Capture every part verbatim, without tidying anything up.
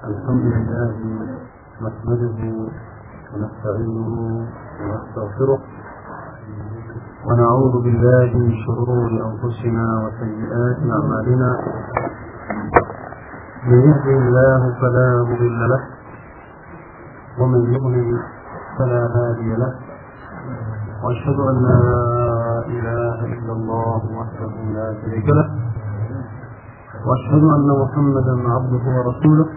الحمد لله نحمده ونستعينه ونستغفره ونعوذ بالله من شرور أنفسنا وسيئات أعمالنا. من يهده الله فلا مضل له ومن يضلل فلا هادي له، وأشهد أن لا إله إلا الله وحده لا شريك له، وأشهد أن محمدا عبده ورسوله.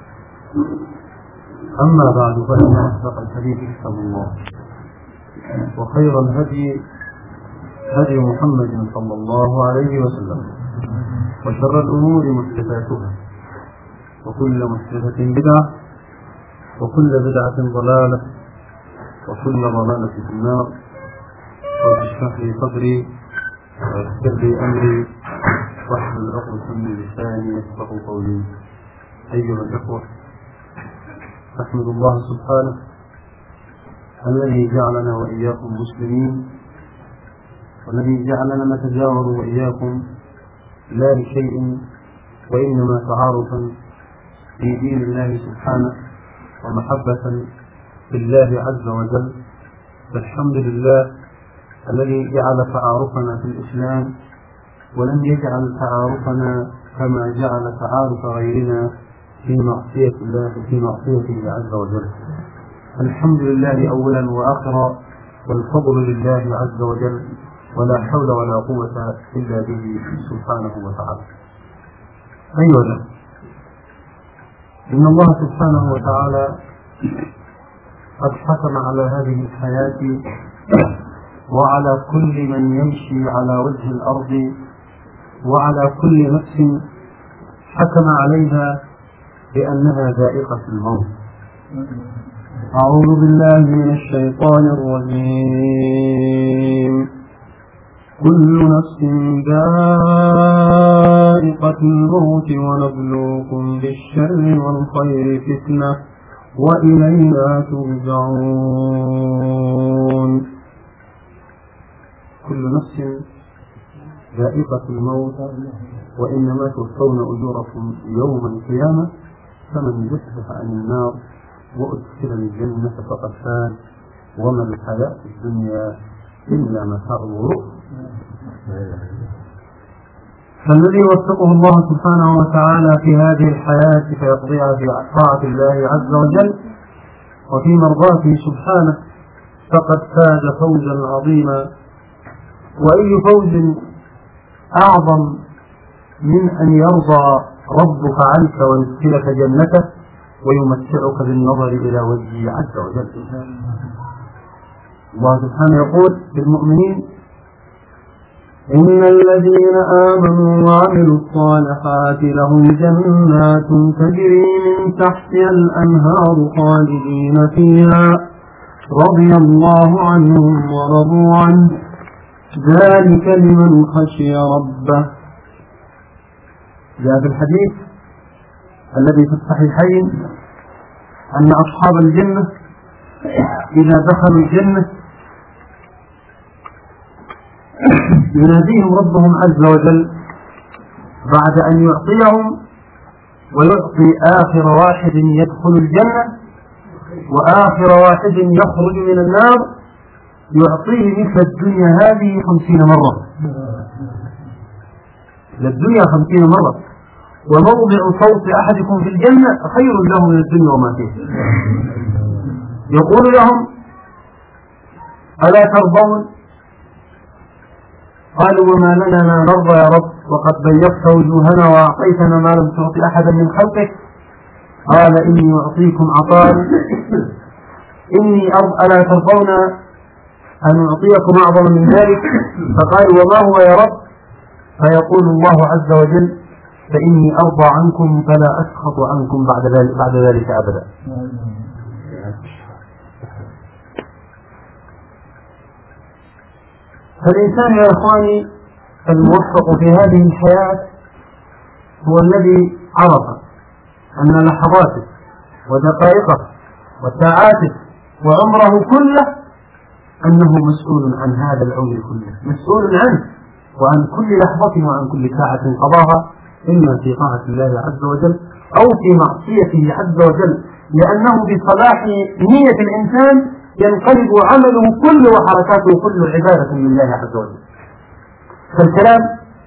أما بعد، فإن أصدق الحديث كتاب الله، وخير الهدي هدي محمد صلى الله عليه وسلم، وشر الأمور محدثاتها، وكل محدثة بدعة، وكل بدعة ضلالة، وكل ضلالة في النار. واشرح لي صدري ويسر لي أمري واحلل عقدة من لساني يفقهوا قولي. أيها الأخوة، أحمد الله سبحانه الذي جعلنا وإياكم مسلمين، والذي جعلنا نتجاور وإياكم لا لشيء وإنما تعارفا في دين الله سبحانه ومحبة في الله عز وجل. فالحمد لله الذي جعل تعارفنا في الإسلام ولم يجعل تعارفنا كما جعل تعارف غيرنا في معصية الله في معصيته عز وجل. الحمد لله أولا وآخرا، والفضل لله عز وجل، ولا حول ولا قوة إلا به سبحانه وتعالى. أيها الناس، إن الله سبحانه وتعالى قد حكم على هذه الحياة وعلى كل من يمشي على وجه الأرض وعلى كل نفس، حكم عليها بأنها ذائقة الموت. أعوذ بالله من الشيطان الرجيم. كل نفس ذائقة الموت ونبلوكم بالشر والخير فتنة وإلينا ترجعون. كل نفس ذائقة الموت، وإنما توفون أجوركم يوم القيامة، فمن زحزح عن النار وأدخل الجنة فقد فاز، وما الحياة الدنيا إلا متاع الغرور. فالذي وفقه الله سبحانه وتعالى في هذه الحياة فيقضيها في طاعة الله عز وجل وفي مرضاته سبحانه فقد فاز فوزا عظيما. وأي فوز أعظم من أن يرضى ربك عنك ويدخلك جنته ويمتعك بالنظر إلى وجهه عز وجل. الله سبحانه يقول للمؤمنين: إن الذين آمنوا وعملوا الصالحات لهم جنات تجري من تحتها الأنهار خالدين فيها رضي الله عنهم ورضوا عنه ذلك لمن خشي ربه. جاء في الحديث الذي في الصحيحين أن أصحاب الجنة إذا دخلوا الجنة يناديهم ربهم عز وجل بعد أن يعطيهم ويعطي آخر واحد يدخل الجنة وآخر واحد يخرج من النار، يعطيه مثل الدنيا هذه خمسين مرة. للدنيا خمسين مرة، وموضع صوت أحدكم في الجنة خير له من الدنيا وما فيه. يقول لهم: ألا ترضون؟ قالوا: وما لنا لا نرضى يا رب، وقد بيضت وجوهنا وأعطيتنا ما لم تعطي أحدا من خلقك. قال: إني أعطيكم عطاء إني أرض ألا ترضون أن أعطيكم أعظم من ذلك؟ فقالوا: وما هو يا رب؟ فيقول الله عز وجل: فإني أرضى عنكم فلا أسخط عنكم بعد ذلك, بعد ذلك أبدا. فالإنسان يا إخواني الموفق في هذه الحياة هو الذي عرف أن لحظاته ودقائقه وساعاته وعمره كله أنه مسؤول عن هذا العمر كله، مسؤول عنه وعن كل لحظة وعن كل ساعة قضاها إما في طاعة الله عز وجل أو في معصيته عز وجل، لأنه بصلاح نية الإنسان ينقلب عمله كله وحركاته كله عبادة لله عز وجل. فالكلام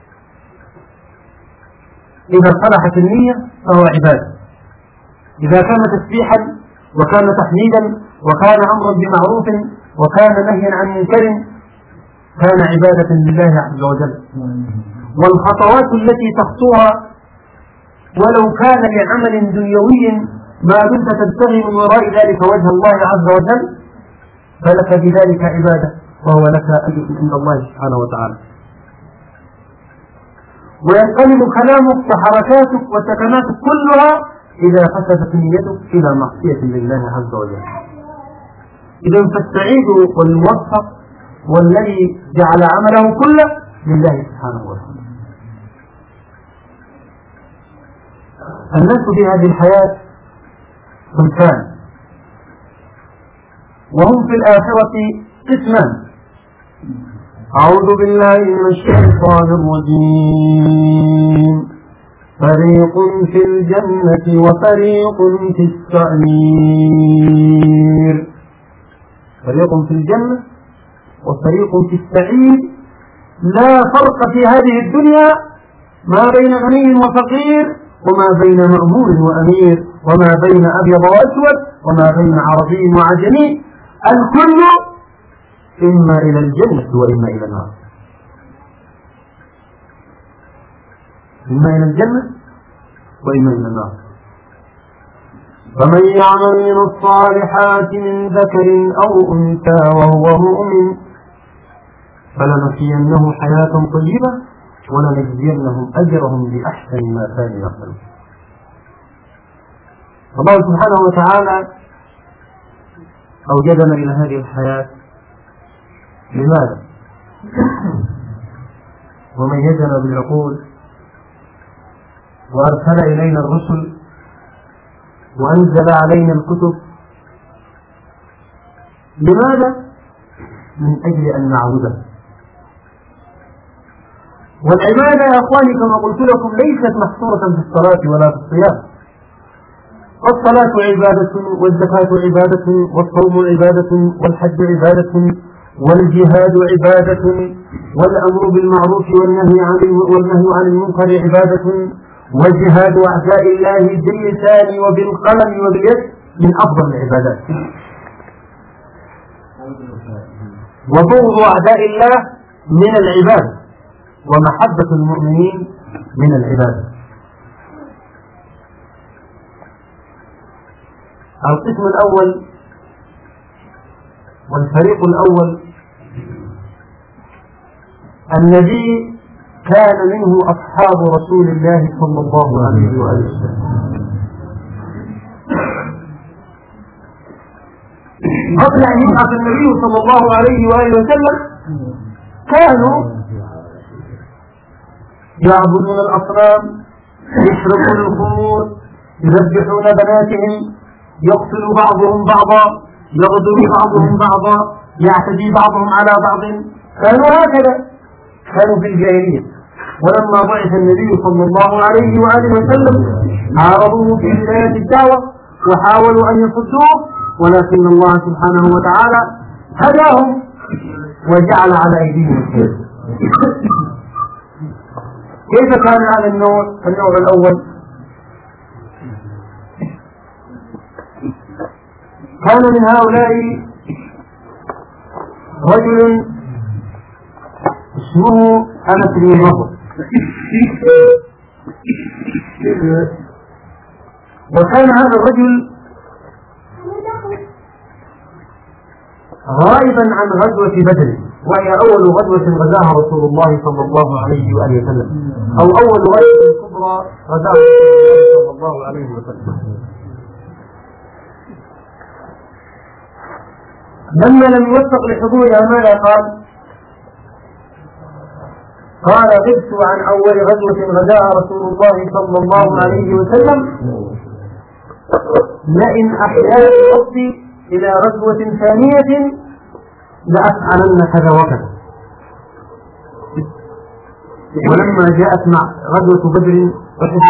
إذا صلحت النية فهو عبادة، إذا كان تسبيحا وكان تحميدا وكان أمرا بمعروف وكان نهيا عن منكر كان عبادة لله عز وجل. والخطوات التي تخطوها ولو كان لعمل دنيوي ما دمت تبتغي من وراء ذلك وجه الله عز وجل فلك بذلك عبادة وهو لك أجر عند الله سبحانه وتعالى. وينقلب كلامك وحركاتك وسكناتك كلها إذا فسدت نيتك إلى معصية لله عز وجل. إذا فالسعيد والموفق والذي جعل عمله كله لله سبحانه وتعالى. الناس في هذه الحياة صنفان، وهم في الآخرة قسمان. أعوذ بالله من الشيطان الرجيم. فريق في الجنة وفريق في السعير. فريق في الجنة وفريق في السعير. لا فرق في هذه الدنيا ما بين غني وفقير، وما بين مأمور وأمير، وما بين أبيض وأسود، وما بين عربي وعجمي. الكل إما إلى الجنة وإما إلى النار، إما إلى الجنة وإما إلى النار. فمن يعمل من الصالحات من ذكر أو أنثى وهو مؤمن فلنحيينه حياة طيبة ولنجزينهم أجرهم بأحسن ما كانوا يعملون. الله سبحانه وتعالى أوجدنا إلى هذه الحياة لماذا؟ وميزنا بالعقول وأرسل إلينا الرسل وأنزل علينا الكتب. لماذا؟ من أجل أن نعبده. والعبادة يا أخواني كما قلت لكم ليست محصورة في الصلاة ولا في الصيام. الصلاة عبادة، والزكاة عبادة، والصوم عبادة، والحج عبادة، والجهاد عبادة، والأمر بالمعروف والنهي عن والنهي عن المنكر عبادة، وجهاد أعداء الله باللسان وبالقلم وباليد من أفضل العبادات. وبغض أعداء الله من العبادة، ومحبة المؤمنين من العبادة. القسم الأول والفريق الأول الذي كان منه أصحاب رسول الله صلى الله عليه وسلم. قبل أن يبعث النبي صلى الله عليه وآله وسلم كانوا يعبدون الأصنام، يشربون الخمور، يذبحون بناتهم، يقتل بعضهم بعضا، يغدر بعضهم بعضا، يعتدي بعضهم على بعض. كانوا هكذا، كانوا في الجاهلية. ولما بعث النبي صلى الله عليه وآله وسلم عارضوه في بداية الدعوة وحاولوا أن يصدوه، ولكن الله سبحانه وتعالى هداهم وجعل على أيديهم الخير. كيف كان هذا النوع؟ النوع الأول كان من هؤلاء رجل اسمه أنس بن نضر، وكان هذا الرجل غائبا عن غزوة بدر، وهي أول غزوة غزاها رسول الله صلى الله عليه وآله وسلم، أو أول غزوة كبرى غزاها رسول الله صلى الله عليه وسلم. لما لم يوفق لحضورها ماذا قال؟ قال غبت عن أول غزوة غزاها رسول الله صلى الله عليه وسلم، لئن أحياني ربي إلى غزوة ثانية لأفعلن كذا وكذا. ولما جاءت مع غزوة بدر أحد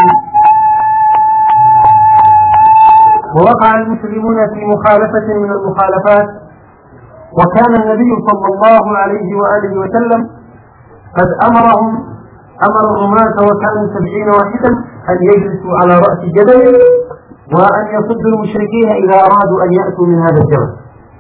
ووقع المسلمون في مخالفة من المخالفات، وكان النبي صلى الله عليه وآله وسلم قد أمرهم أمر الرماة وكانوا سبعين واحدا أن يجلسوا على رأس جبل وأن يصدوا المشركين إذا أرادوا أن يأتوا من هذا الجبل،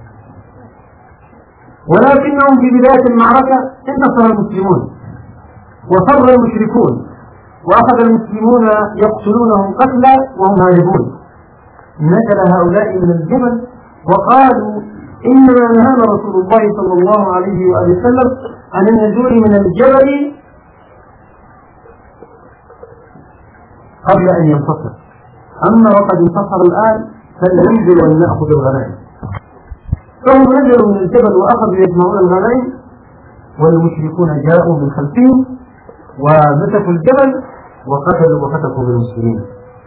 ولكنهم في بداية المعركة انتصر المسلمون وفر المشركون وأخذ المسلمون يقتلونهم قتلا وهم هاربون. نزل هؤلاء من الجبل وقالوا إنما نهانا رسول الله صلى الله عليه وآله وسلم عن النزول من الجبل قبل أن ينتصر، أما وقد انتصر الآن فلننزل ونأخذ الغنائم. فهم نزلوا من الجبل وأخذوا يجمعون الغنائم، والمشركون جاءوا من خلفهم ومسكوا الجبل وقتلوا وفتكوا بالمسلمين.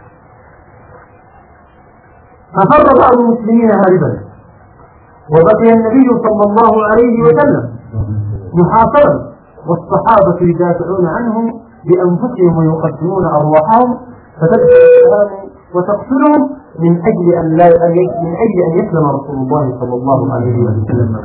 ففر بعض المسلمين هاربا، وبقي النبي صلى الله عليه وسلم محاصرا والصحابة يدافعون عنه بأنفسهم ويقدمون أرواحهم فتدخل وتقتلهم من أجل أن لا من أجل أن يسلم رسول الله صلى الله عليه وسلم.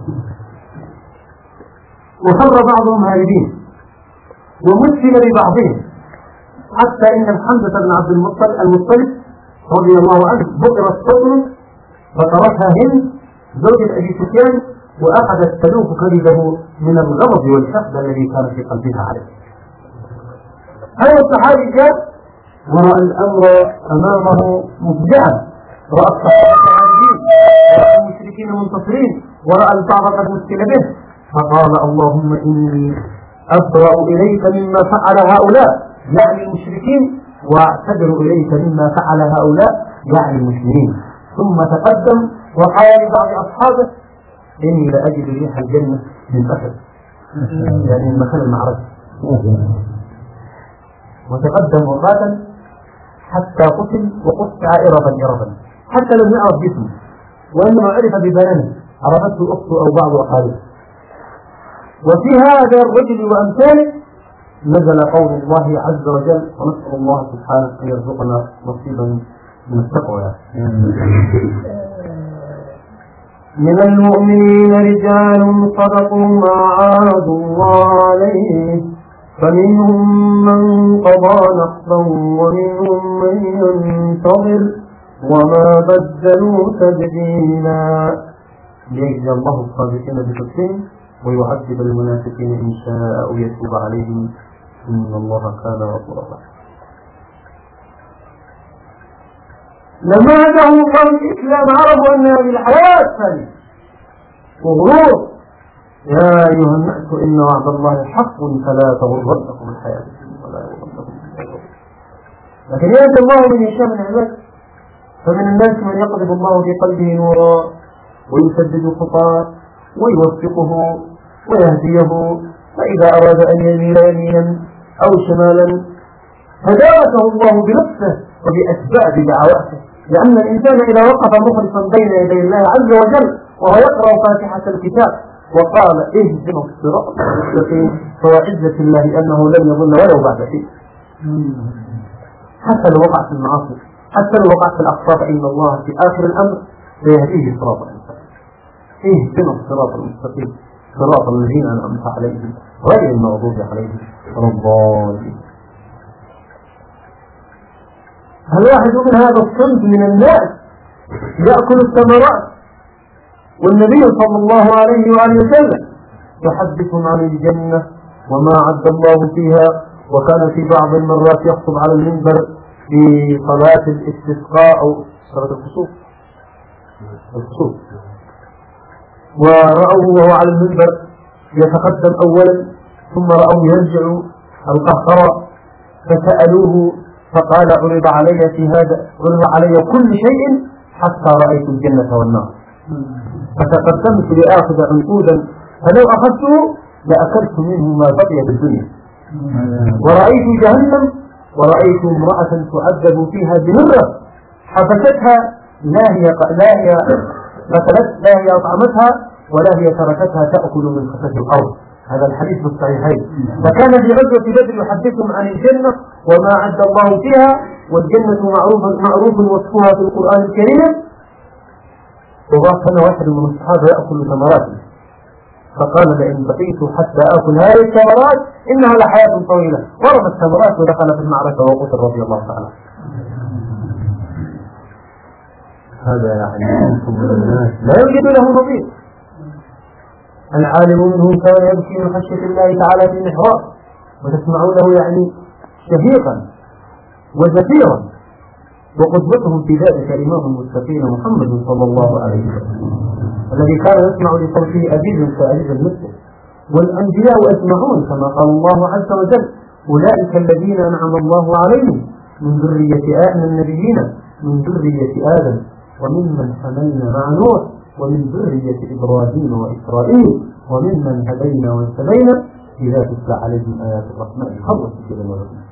وفر بعضهم هاربين ومثل ببعضهم، حتى إن حمزة بن عبد المطلب رضي الله عنه بقرت بطنه فطرتها هند زوج أبي سفيان وأخذت تلوك كبده من الغضب والحقد الذي كان في قلبها عليه. هذا الصحابي جاء ورأى الأمر أمامه مفجعا، رأى الصحابة عاجزين ورأى المشركين منتصرين ورأى البعض قد مثل به، فقال اللهم إني أبرأ إليك مما فعل هؤلاء يعني المشركين واعتذر إليك مما فعل هؤلاء يعني المسلمين. ثم تقدم وقال لبعض أصحابه إني لأجد ريح الجنة من أسد، يعني من مكان المعركة. وتقدم وقاتل حتى قتل وقطع إربا إربا حتى لم يعرف جسمه، وإنما عرف ببيانه عرفته أخته أو بعض أقاربه. وفي هذا الرجل وأمثاله نزل قول الله عز وجل، ونسأل الله سبحانه أن يرزقنا نصيبا من التقوى. من المؤمنين رجال صدقوا ما عاهدوا الله عليه فمنهم من قضى نحبه ومنهم من ينتظر وما بدلوا تبديلا ليجزي الله الصادقين بصدقهم ويعذب المنافقين إن شاء ويتوب عليهم إن الله كان غفورا رحيما. لما هداهم الله الإسلام عرفوا أن هذه الحياة ثانية وغرور. يا أيها الناس إن وعد الله حق فلا تغرنكم الحياة الدنيا ولا يغرنكم بالله. لكن يأتي الله من يشاء من عباده، فمن الناس من يقذف الله في قلبه نورا ويسدد خطاه ويوفقه ويهديه، فإذا أراد أن يميل يمينا أو شمالا هداته الله بنفسه وبأسباب دعواته، لأن الإنسان إذا وقف مخلصا بين يدي الله عز وجل وهو يقرأ فاتحة الكتاب وقال اهدنا الصراط المستقيم فوعزة الله أنه لن يضل ولو بعد حين، حتى لو وقع في المعاصي حتى لو وقع في الأخطاء فإن الله في آخر الأمر سيهديه صراطا المستقيم. اهدنا الصراط المستقيم صراط الذين أنعمت عليهم غير المغضوب عليهم ولا الضالين. هل واحد من هذا الصنف من الناس يأكل الثمرات والنبي صلى الله عليه وآله وسلم يحدثهم عن الجنة وما عد الله فيها، وكان في بعض المرات يخطب على المنبر في صلاة الاستسقاء أو صلاة الخسوف الخسوف ورأوه وهو على المنبر يتقدم أولا ثم رأوه يرجع القهقرة فسألوه فقال عرض علي في هذا عرض علي كل شيء حتى رأيت الجنة والنار فتقدمت لآخذ عنقودا فلو أخذته لأكلت منه ما بقي بالدنيا. ورأيت جهنم ورأيت امرأة تعذب فيها بنرة حبستها لا هي لا هي قتلت لا هي أطعمتها ولا هي تركتها تأكل من خفة الأرض هذا الحديث في الصحيحين. فكان في غزوة بدر يحدثهم عن الجنة وما أعد الله فيها، والجنة معروف معروف وصفها في القرآن الكريم. وكان واحد من الصحابة يأكل ثمراته فقال لئن بقيت حتى آكل هذه الثمرات إنها لحياة طويلة، ورمى الثمرات ودخل في المعركة وقتل رضي الله تعالى. هذا يعني من الناس لا يوجد له نظير. العالم منهم كان يبكي من خشية الله تعالى في المحراب وتسمعونه يعني شهيقا وزفيرا، وقدوتهم في ذلك الإمام المتقين محمد صلى الله عليه وسلم الذي كان يسمع لصوته أزيز كأزيز المسلم، والأنبياء أجمعون كما قال الله عز وجل أولئك الذين أنعم الله عليهم من ذرية آدم النبيين من ذرية آدم وممن حملنا مع نوح ومن ذرية إبراهيم وإسرائيل وممن هدينا واجتبينا إذا تتلى عليهم آيات الرحمن خلص كده ورحمة.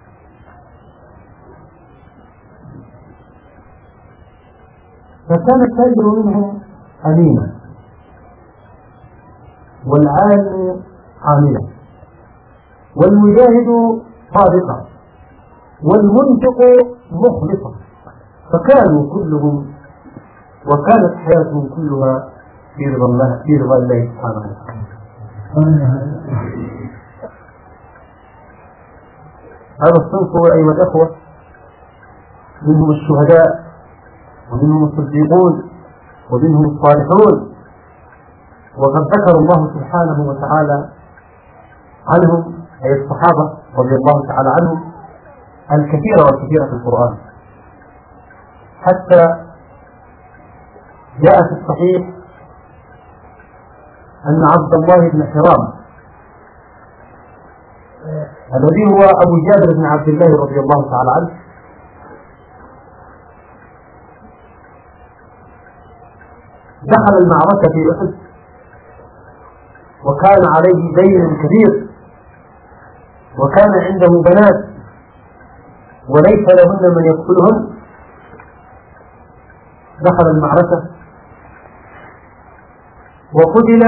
فكان التاجر منهم أمينا والعالم عاملا والمجاهد صادقا والمنفق مخلصا، فكانوا كلهم وكانت حياتهم كلها في رضا الله في رضا الله سبحانه وتعالى. هذا الصنف أيها الأخوة منهم الشهداء ومنهم الصديقون ومنهم الصالحون، وقد ذكر الله سبحانه وتعالى عنهم أي الصحابة رضي الله تعالى عنهم الكثير والكثير في القرآن، حتى جاء في الصحيح أن عبد الله بن حرام الذي هو أبو جابر بن عبد الله رضي الله تعالى عنه دخل المعركة في أحد وكان عليه دين كبير وكان عنده بنات وليس لهن من يقتلهن. دخل المعركة وقتل،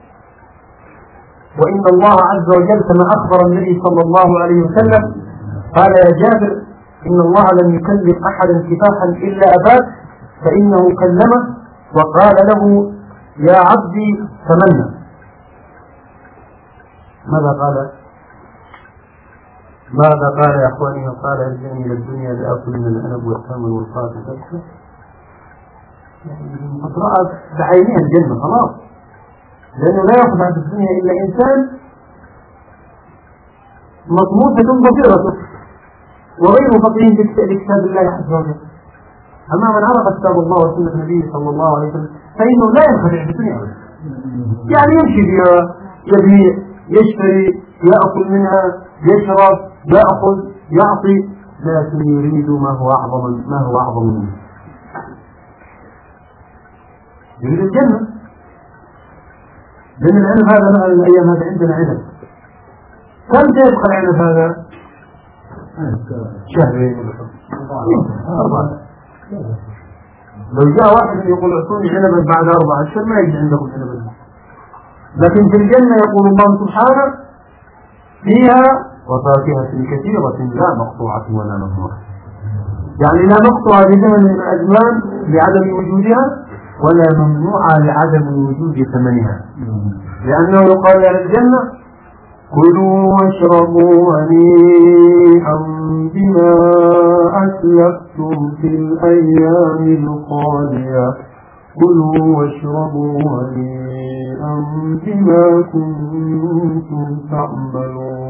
وإن الله عز وجل كما أخبر النبي صلى الله عليه وسلم قال يا جابر إن الله لم يكلم أحدا كفاحا إلا أباك فإنه كلمه وقال له يا عبدي تمنى. ماذا قال؟ ماذا قال يا أخواني؟ قال ارجعني إلى الدنيا لأكل من العنب والثمن والفاكهة تكفى. يعني قد رأى بعينها الجنة خلاص، لأنه لا يخضع في الدنيا إلا إنسان مطموسة بصيرته وغير فقيه لكتاب الله عز وجل. أما من عرف كتاب الله وسنة النبي صلى الله عليه وسلم فإنه لا ينخدع في الدنيا، يعني يمشي بها يبيع يشتري يأكل منها يشرب يأخذ يعطي، لكن يريد ما هو أعظم ما هو أعظم منه، يريد الجنة. لأن العنب هذا مثلا الأيام هذا عندنا عنب كم يبقى العنب هذا؟ شهرين أربعة. لو جاء واحد يقول اعطوني عنبا بعد أربعة أشهر ما يجي عندكم عنبا، لكن في الجنة يقول الله سبحانه فيها وفاكهة كثيرة لا مقطوعة ولا ممنوعة، يعني لا مقطوعة لزمن من الأزمان لعدم وجودها ولا ممنوعة لعدم وجود ثمنها، لأنه يقال على الجنة كلوا واشربوا هنيئا بما أسلفتم في الأيام الخالية كلوا واشربوا هنيئا بما كنتم تعملون.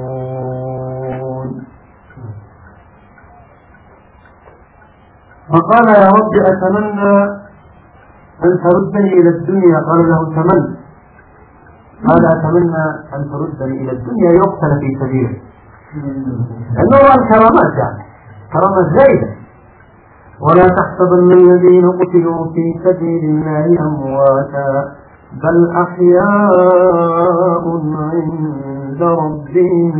فقال يا رب أتمنى أن تردني إلى الدنيا، قال له تمنى، قال أتمنى أن تردني إلى الدنيا يقتل في سبيله، لأنه الكرامات يعني كرامات زايدة. ولا تحسبن الذين قتلوا في سبيل الله أمواتا بل أحياء عند ربهم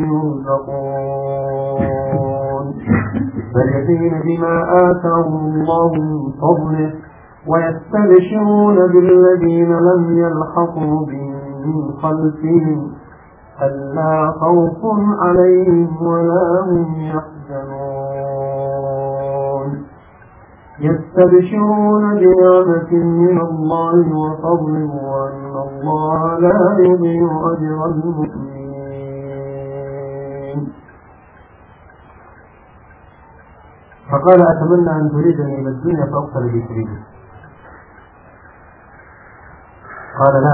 يرزقون فرحين بما آتاهم الله من فضله ويستبشرون بالذين لم يلحقوا بهم من خلفهم ألا خوف عليهم ولا هم يحزنون يستبشرون بنعمة من الله وفضل وأن الله لا يضيع أجر المؤمنين. فقال أتمنى أن تريدني إلى الدنيا فأقتل بسريري. قال لا،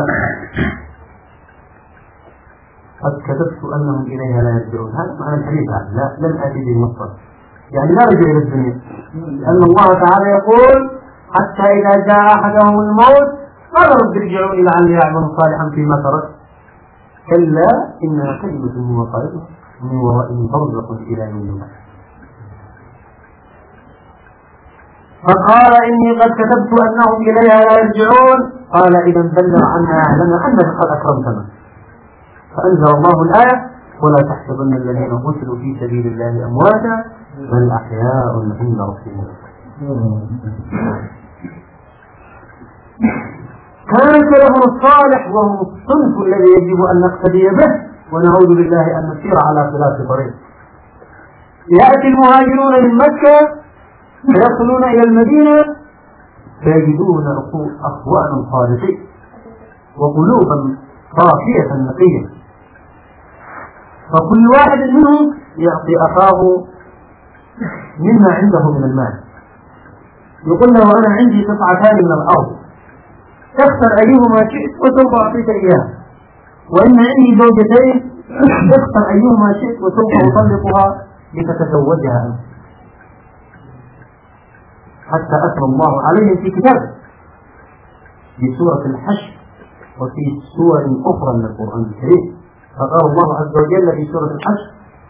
قد كتبت أنهم إليها لا يرجعون. هذا معنى الحديث، لا لن آتي به مصر، يعني لا رجع إلى الدنيا، لأن الله تعالى يقول حتى إذا جاء أحدهم الموت قال رب ارجعوني لعلي أعمل صالحا فيما تركت كلا إنها كلمة هو قائلها من ورائهم برزخ إلى يوم البعث. فقال إني قد كتبت أنهم إليها لا يرجعون. قال إذا بلغ عنا أعلم أنك قد أكرمتنا. فأنزل الله الآية ولا تحسبن الذين قتلوا في سبيل الله أمواتا بل أحياء عند ربهم. كان سلفنا الصالح وهم الصنف الذي يجب أن نقتدي به ونعوذ بالله أن نسير على خلاف طريق. يأتي المهاجرون من مكة فيصلون إلى المدينة فيجدون أخوانا صادقين وقلوبا صافية نقية، فكل واحد منهم يعطي أخاه مما عنده من المال. يقول له أنا عندي قطعتان من الأرض اختر أيهما شئت وسوف أعطيك إياها، وإن عندي زوجتين اختر أيهما شئت وسوف أطلقها لتتزوجها أنت. حتى أثنى الله عليه في كتابه في سورة الحشر وفي سور أخرى من القرآن الكريم. فقال الله عز وجل في سورة الحشر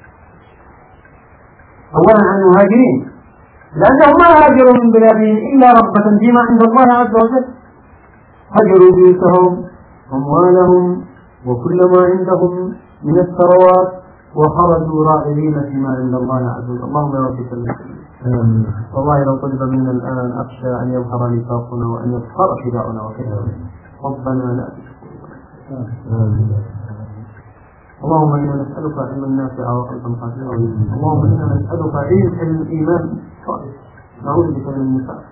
أولا عن المهاجرين لأنهم ما هاجروا من بلادهم إلا رغبة فيما عند الله عز وجل، هجروا بيوتهم أموالهم وكل ما عندهم من الثروات وخرجوا راغبين فيما عند الله عز وجل. اللهم يا رب سلم. والله لو طلب منا الآن أخشى أن يظهر نفاقنا وأن يظهر خداعنا وكذا. ربنا لا تشرك. اللهم إنا نسألك علما نافعا وقلبا خاشعا. اللهم إنا نسألك علم الإيمان الصالح نعوذ بك من النفاق.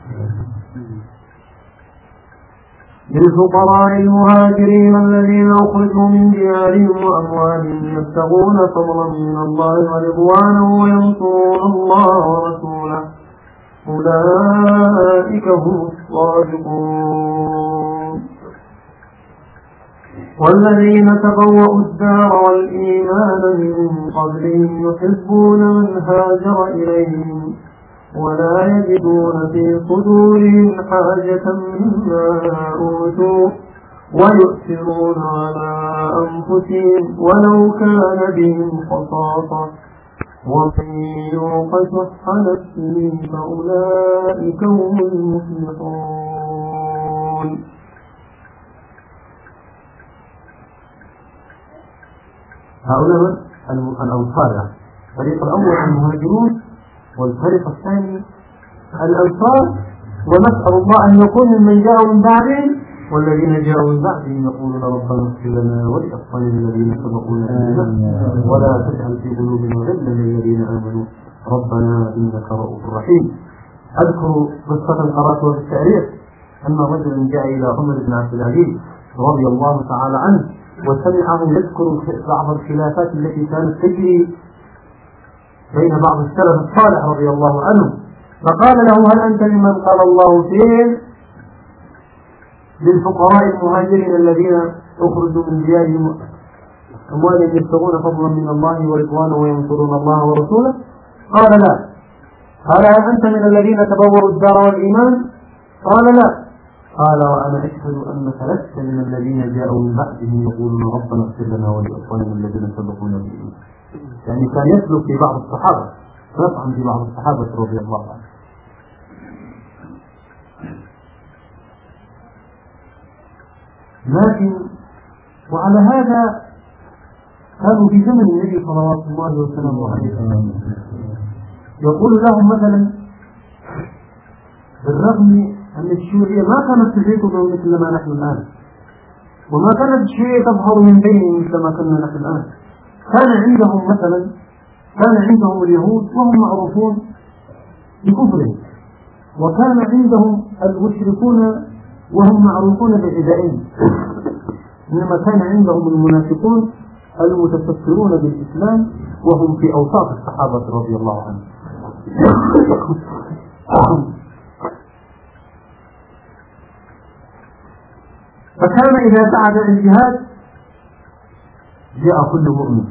للفقراء المهاجرين الذين أخرجوا من ديارهم وأموالهم يبتغون فضلا من الله ورضوانه وينصرون الله ورسوله أولئك هم الصادقون. والذين تبوأوا الدار والإيمان من قبلهم يحبون من هاجر إليهم ولا يجدون في صدورهم حاجة مما أوتوا ويؤثرون على أنفسهم ولو كان بهم خصاصة ومن يوق شح نفسه فأولئك هم المفلحون. هؤلاء الأنصار، الفريق الأول المهاجرون والفريق الثاني الأنصار، ونسأل الله أن يكون ممن جاءوا من بعدهم والذين جاءوا من بعدهم يقولون ربنا اغفر لنا ولإخواننا الذين سبقونا بالإيمان ولا تجعل في قلوبنا غلا للذين آمنوا ربنا إنك رؤوف رحيم. أذكر قصة قرأتها في التاريخ أن رجلا جاء إلى عمر بن عبد العزيز رضي الله تعالى عنه وسمعه يذكر بعض الخلافات التي كانت تجري بين بعض السلف الصالح رضي الله عنه، فقال له هل أنت ممن قال الله فيه للفقراء المهاجرين الذين أخرجوا من ديارهم أموالهم يبتغون فضلا من الله ورضوانه وينصرون الله ورسوله؟ قال لا. قال هل أنت من الذين تبوأوا الدار والإيمان؟ قال لا. قال وأنا أشهد أنك لست من الذين جاءوا من بعدهم يقولون ربنا اغفر لنا ولإخواننا الذين سبقونا بالإيمان. يعني كان يسلك في بعض الصحابة ويطعن في بعض الصحابة رضي الله عنهم. لكن وعلى هذا كانوا في زمن النبي صلوات الله وسلامه عليه يقول لهم مثلا بالرغم أن الشيوعية ما كانت تزيد مثل ما نحن الآن، وما كانت شيء تظهر من بينهم كما كنا نحن الآن. كان عندهم مثلا كان عندهم اليهود وهم معروفون بكفرهم، وكان عندهم المشركون وهم معروفون بعدائهم، إنما كان عندهم المنافقون المتفكرون بالإسلام وهم في أوساط الصحابة رضي الله عنهم. فكان إذا بعد الجهاد جاء كل مؤمن.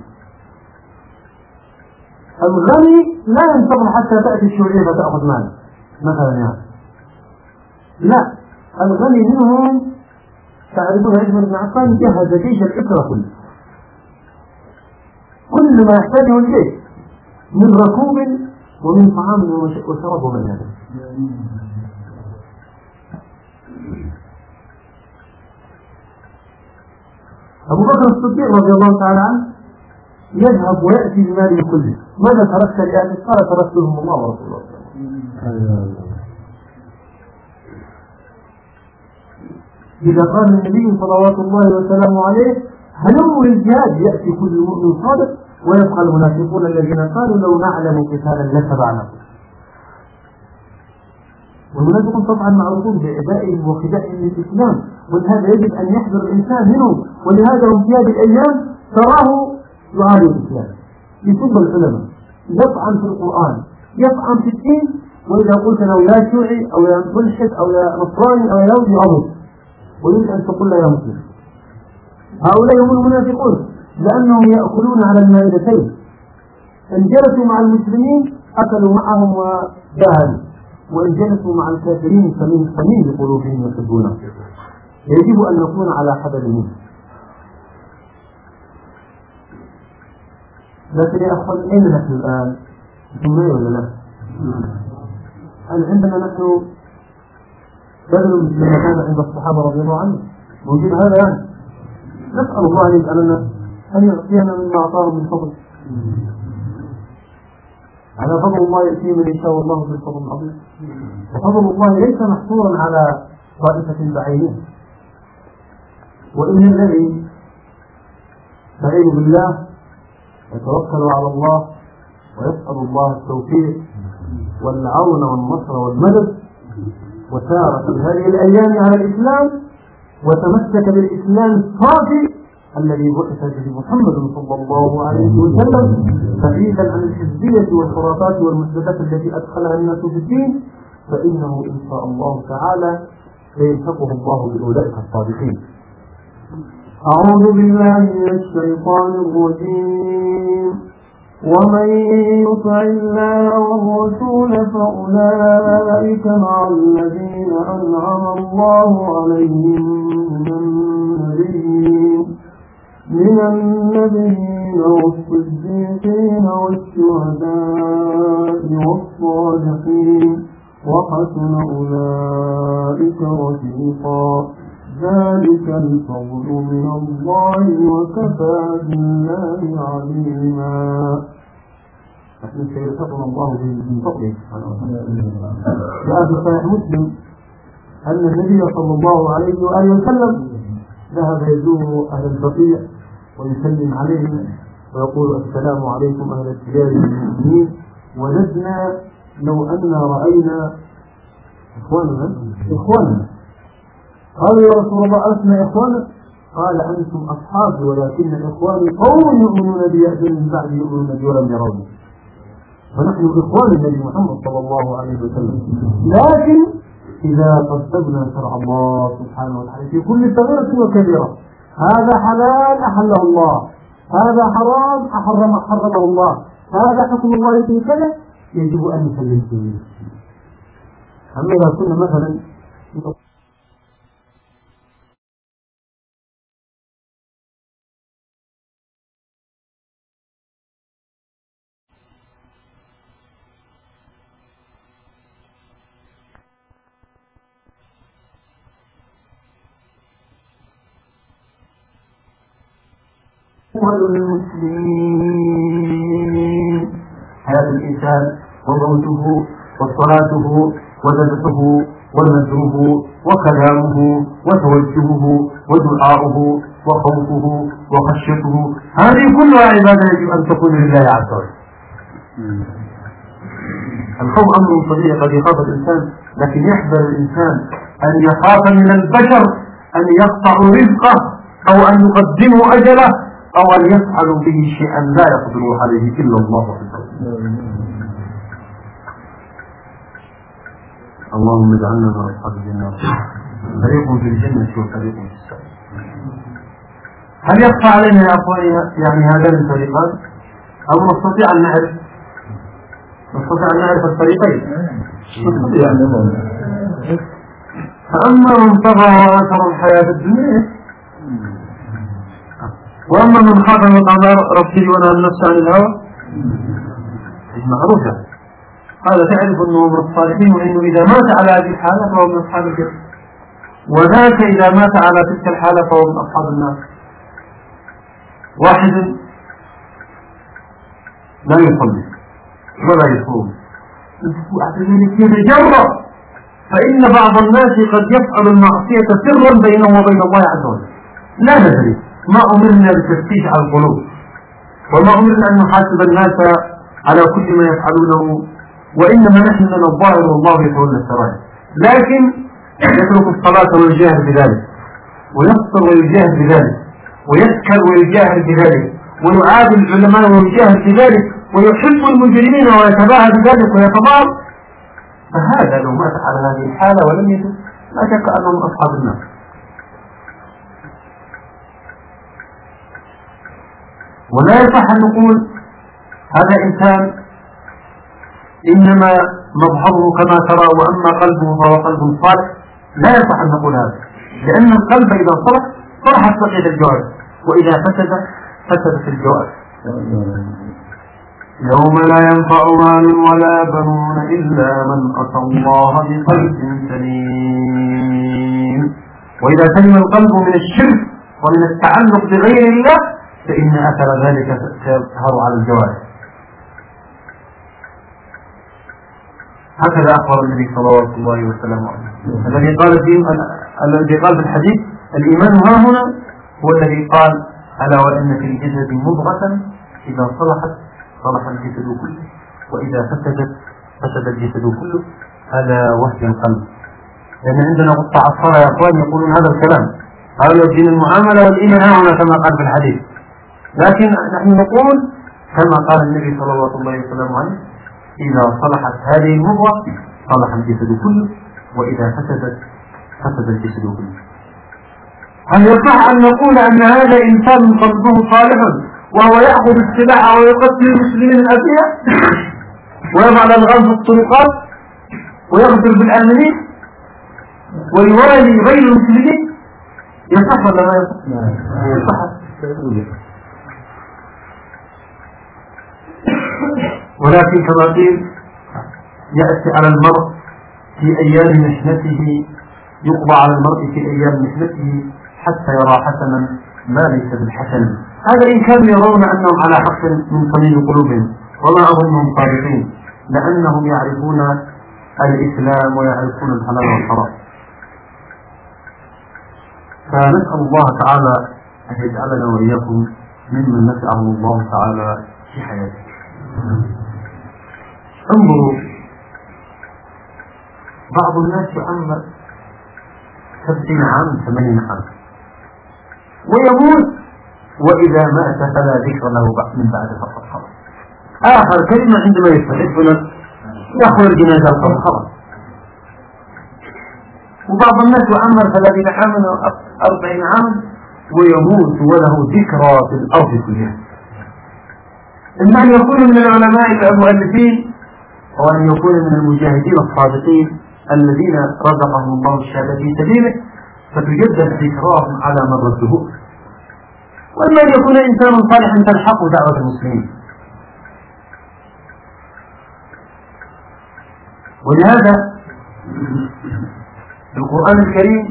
الغني لا ينتظر حتى تأتي الشيوعية فتأخذ ماله مثلا، يعني لا، الغني منهم تعرفون عثمان بن عفان جهز جيش الأسرة كله، كل ما يحتاجه الجيش من ركوب ومن طعام وشراب ومن هذا. أبو بكر الصديق رضي الله تعالى عنه يذهب ويأتي بماله كله. ماذا تركت لأهلك؟ قال تركتهم الله ورسوله. إذا قال النبي صلوات الله وسلامه عليه هلموا للجهاد يأتي كل مؤمن صادق، ويبقى المنافقون الذين قالوا لو نعلم قتالا لاتبعناكم. والمنافقون طبعا معروفون بإعدائهم وخداعهم للإسلام، ولهذا يجب أن يحذر الإنسان منهم. ولهذا هم في هذه الأيام تراه يعادي الإسلام، يسب العلماء، يطعن في القرآن، يطعن في الدين، وإذا قلت له يا شيوعي أو يا ملحد أو يا نصراني أو يا يهودي يعرض ويريد أن تقول لا يا مسلم. هؤلاء هم المنافقون، لأنهم يأكلون على المائدتين، إن جلسوا مع المسلمين أكلوا معهم وباهلوا، وإن جلسوا مع الكافرين فمن صميم قلوبهم يحبونه. يجب أن نكون على حذر منه. لكن يا أخوان أين نحن الآن؟ ثم ولا لا؟ هل عندنا نحن بدل مثل ما كان عند الصحابة رضي الله عنهم موجود هذا؟ يعني نسأل الله أن يجعلنا أن يعطينا مما أعطاه من فضل. على فضل الله يأتي من يشاء الله بالفضل العظيم، وفضل الله ليس محصورا على طائفة بعينها. وإن الذي يستعين بالله يتوكل على الله ويسأل الله التوفيق والعون والنصر والمدد، وسار في هذه الأيام على الإسلام وتمسك بالإسلام الصافي الذي بعث به محمد صلى الله عليه وسلم، بعيدا عن الحزبية والخرافات والمحدثات التي أدخلها الناس في الدين، فإنه إن شاء الله تعالى سيلحقه الله بأولئك الصادقين. أعوذ بالله من الشيطان الرجيم. ومن يطع الله والرسول فأولئك مع الذين أنعم الله عليهم من النبيين من النبيين والصديقين والشهداء والصالحين وحسن أولئك رفيقا. ذلك الفضل من الله وكفى بالله عليما. نحن سيرزقنا الله من فضله سبحانه وتعالى. جاء في صحيح مسلم أن النبي صلى الله عليه وآله وسلم ذهب يزور أهل البقيع ويسلم عليهم ويقول السلام عليكم أهل الديار المؤمنين، وددنا لو أن رأينا إخواننا إخواننا قالوا يا رسول الله ألسنا إخوانا؟ قال أنتم أصحابي ولكن إخواني قوم يؤمنون بي من بعد يؤمنون بي ولم يروني. فنحن إخوان النبي محمد صلى الله عليه وسلم، لكن إذا طبقنا شرع الله سبحانه وتعالى في كل صغيرة وكبيرة، هذا حلال أحله الله، هذا حرام أحرم حرمه الله، هذا حكم الله في كذا، يجب أن نسلم فيه. أما إذا كنا مثلا المسلمين حياة الإنسان وموته وصلاته وذبحه ونذره وكلامه وتوجهه ودعاؤه وخوفه وخشيته، هذه كلها عبادة يجب أن تكون لله عز وجل. الخوف أمر طبيعي قد يخاف الإنسان، لكن يحذر الإنسان أن يخاف من البشر أن يقطعوا رزقه أو أن يقدموا أجله أو أن يفعلوا به شيئا لا يقدر عليه إلا الله عز وجل. اللهم اجعلنا من أصحاب الجنة، فريق في الجنة وفريق في السعير. هل يخفى علينا يا أخواني يعني هذان الفريقان؟ أو نستطيع أن نعرف نستطيع أن نعرف الفريقين؟ فأما من طغى وآثر الحياة الدنيا، وأما من خاف مقام ربه ونهى النفس عن الهوى، معروفة. هذا تعرف أنه من الصالحين، وأنه إذا مات على هذه الحالة فهو من أصحاب الجنة، وذاك إذا مات على تلك الحالة فهو من أصحاب النار. واحد لا يصلي ولا يصوم يتجرأ، فإن بعض الناس قد يفعل المعصية سرا بينه وبين الله عز وجل، لا ندري. ما أمرنا بتفتيش على القلوب، وما أمرنا أن نحاسب الناس على كل ما يفعلونه، وإنما نحن لنا الظاهر والله يتولى السرائر. لكن يترك الصلاة ويجاهد بذلك، ويفطر ويجاهد بذلك، ويسكر ويجاهد بذلك، ويعادي العلماء ويجاهد بذلك، ويحب المجرمين ويتباهى بذلك ويتضار، فهذا لو مات على هذه الحالة ولم يتب لا شك أنه من أصحاب النار. ولا يصح أن نقول هذا إنسان إنما مظهره كما ترى وأما قلبه فهو قلب صالح، لا يصح أن نقول هذا، لأن القلب إذا صلح صلحت بقية الجوارح، وإذا فسد فسدت الجوارح. يوم لا ينفع مال ولا بنون إلا من أتى الله بقلب سليم. وإذا سلم القلب من الشرك ومن التعلق بغير الله فإن أثر ذلك سيظهر على الجوارح. هكذا أخبر النبي صلى الله عليه وسلم الذي قال في الذي قال في الحديث: الإيمان ها هنا هو الذي قال: ألا وإن في الجسد مضغة إذا صلحت صلح الجسد كله وإذا فسدت فسد الجسد كله، ألا وهي القلب. لأن يعني عندنا قطاع الصلاة يا أخوان يقولون هذا الكلام، هذا الدين المعاملة والإيمان ها هنا كما قال في الحديث، لكن نحن نقول كما قال النبي صلى الله عليه وسلم عنه: إذا صلحت هذه المضغة صلح الجسد كله وإذا فسدت فسد الجسد كله. هل يصح أن نقول أن هذا إنسان قلبه صالح وهو يأخذ السلاح ويقتل المسلمين الأبرياء ويضع الألغام في الطرقات ويغدر بالآمنين ويوالي غير المسلمين؟ يصح ولا لا يصح؟ يصح. ولكن كما قيل يأتي على المرء في أيام محنته، يقضى على المرء في أيام محنته حتى يرى حسنا ما ليس بالحسن. هذا إن كانوا يرون أنهم على حق من صميم قلوبهم، وما أظنهم صادقين، لأنهم يعرفون الإسلام ويعرفون الحلال والحرام. فنسأل الله تعالى أن يجعلنا وإياكم ممن نفعه الله تعالى في حياته. انظروا، بعض الناس يعمر سبعين عام ثمانين عام ويموت، وإذا مات فلا ذكر له من بعد فقط خلاص. آخر كلمة عندما يستحق يأخذ الجنازة القبر خلاص. وبعض الناس يعمر ثلاثين عاما أربعين عاما ويموت وله ذكرى في الأرض كلها. إما أن يكون من العلماء المؤلفين وأن يكون من المجاهدين الصادقين الذين رزقهم الله الشهادة في سبيله فتجدد ذكراهم على مر الدهور، وإما أن يكون إنسان صالحا تلحقه دعوة المسلمين. ولهذا القرآن الكريم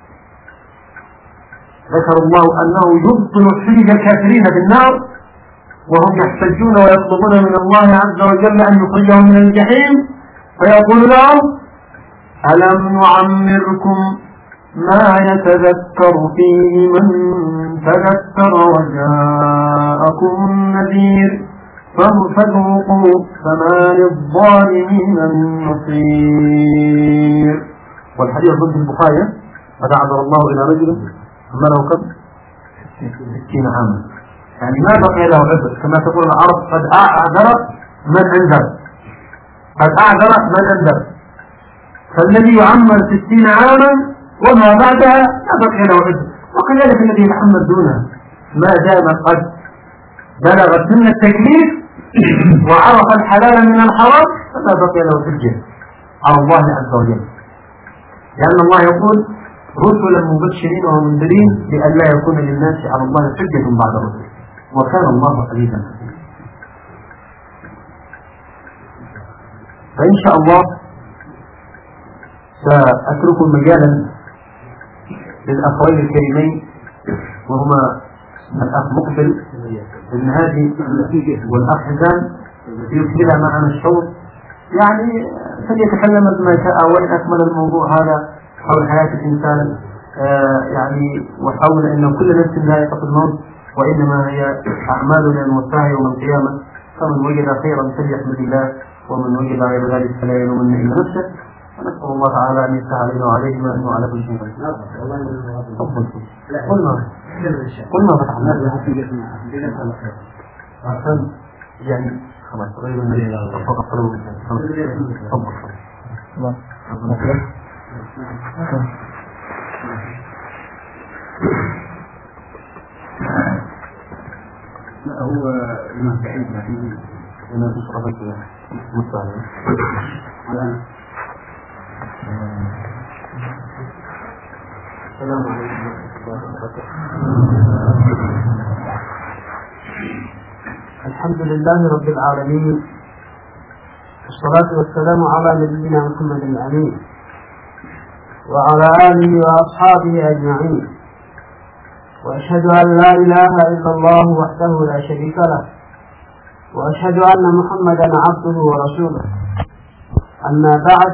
ذكر الله أنه يبطل حجج الكافرين بالنار وهم يحتجون ويطلبون من الله عز وجل أن يخرجهم من الجحيم، فيقول لهم: ألم نعمركم ما يتذكر فيه من تذكر وجاءكم النذير فذوقوا فما للظالمين من نصير. والحديث ضد البخاري قد أعذر الله إلى رجل عمره كم ستين عاما، يعني ما بقي له عذر، كما تقول العرب قد أعذر من أنذر، قد أعذر من أنذر. فالذي يعمر ستين عاما وما بعدها لا بقي له عذر، وكذلك الذي يتحمل دونها ما دام قد بلغ سن التكليف وعرف الحلال من الحرام فلا بقي له حجة على الله عز وجل، لأن الله يقول رسلا مبشرين ومنذرين لئلا يكون للناس على الله حجة بعد الرسل وكان الله عزيزا حكيما. فإن شاء الله سأترك مجالا للأخوين الكريمين وهما الأخ مقبل بن هادي والأخ حسان يكمل معنا الشوط، يعني فليتكلم بما شاء، وإن أكمل الموضوع هذا حول حياة الإنسان آه يعني وحول أن كل نفس ذائقة الموت وإنما هي أعمالنا نوفاها يوم القيامة، فمن وجد خيرا فليحمد الله ومن وجد غير ذلك فلا يلومن إلا نفسه. ونسأل الله تعالى أن يفتح علينا وعليهما أنه على كل شيء قدير. قلنا قلنا فتحنا أحسن يعني خلاص غير من فقط قلوب تفضل. لا هو ما بعيد ما فيه أنا بشربك مستعد الآن. السلام عليكم ورحمة الله وبركاته. الحمد لله رب العالمين، والصلاة والسلام على نبينا محمد الأمين وعلى آله وأصحابه أجمعين، وأشهد أن لا إله إلا الله وحده لا شريك له، وأشهد أن محمدا عبده ورسوله. أما بعد،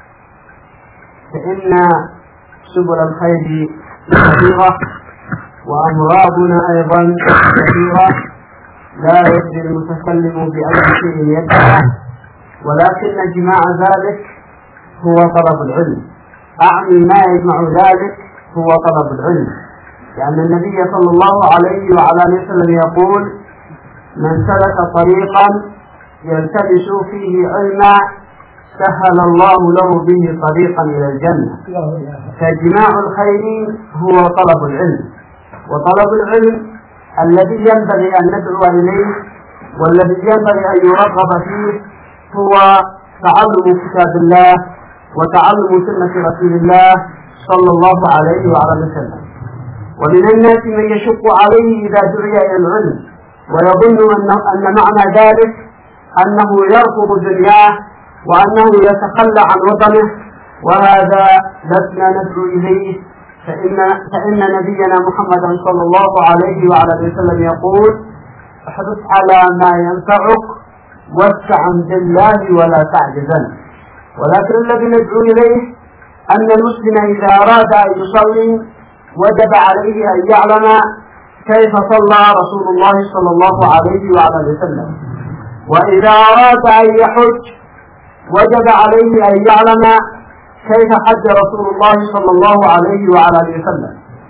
فإن سبل الخير كثيرة وأمراضنا أيضا كثيرة، لا يدري المتكلم بأي شيء يدعى، ولكن جماع ذلك هو طلب العلم. أعني ما يجمع ذلك هو طلب العلم، لأن النبي صلى الله عليه وعلى آله وسلم يقول: من سلك طريقا يلتمس فيه علما سهل الله له به طريقا إلى الجنة. فجماع الخير هو طلب العلم، وطلب العلم الذي ينبغي أن ندعو إليه والذي ينبغي أن يرغب فيه هو تعلم كتاب الله وتعلم سنة رسول الله صلى الله عليه وعلى وسلم. ومن الناس من يشق عليه إذا دعي إلى العلم ويظن أن, أن معنى ذلك أنه يرفض دنياه وأنه يتخلى عن وطنه، وهذا لسنا ندعو إليه، فإن, فإن نبينا محمدا صلى الله عليه وعلى وسلم يقول: احرص على ما ينفعك واستعن بالله ولا تعجزن. ولكن الذي ندعو إليه أن المسلم إذا أراد أن يصلي وجب عليه أن يعلم كيف صلى رسول الله صلى الله عليه وعلى وسلم، وإذا أراد أن يحج وجب عليه أن يعلم كيف حج رسول الله صلى الله عليه وعلى وسلم،